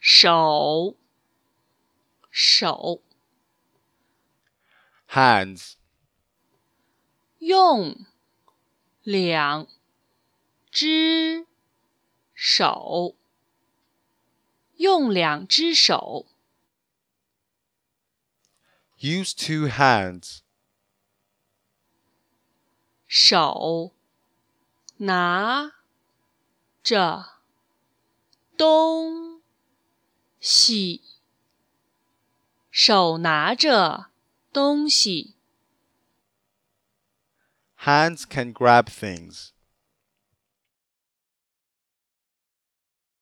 手，手。 hands, 用两只手，用两只手。 use two hands, 手拿着东西，手拿着东西。 hands can grab things.